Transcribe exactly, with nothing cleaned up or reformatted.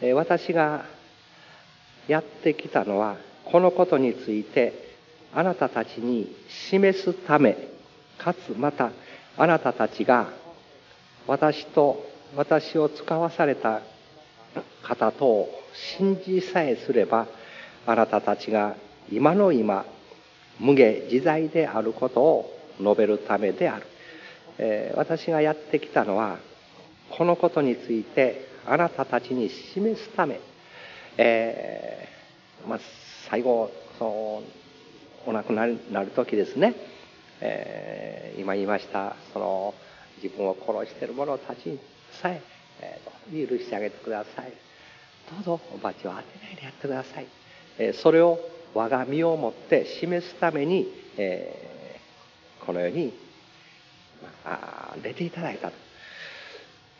私がやってきたのは、このことについてあなたたちに示すため、かつまたあなたたちが私と私を使わされた方とを信じさえすれば、あなたたちが今の今無下自在であることを述べるためである。えー、私がやってきたのはこのことについてあなたたちに示すため、えーまあ、最後そのお亡くなりになる時ですね、えー、今言いましたその自分を殺している者たちにさええー、許してあげてください。どうぞお罰を当てないでやってください。えー、それを我が身をもって示すために、えー、この世に、まあ、出ていただいたと。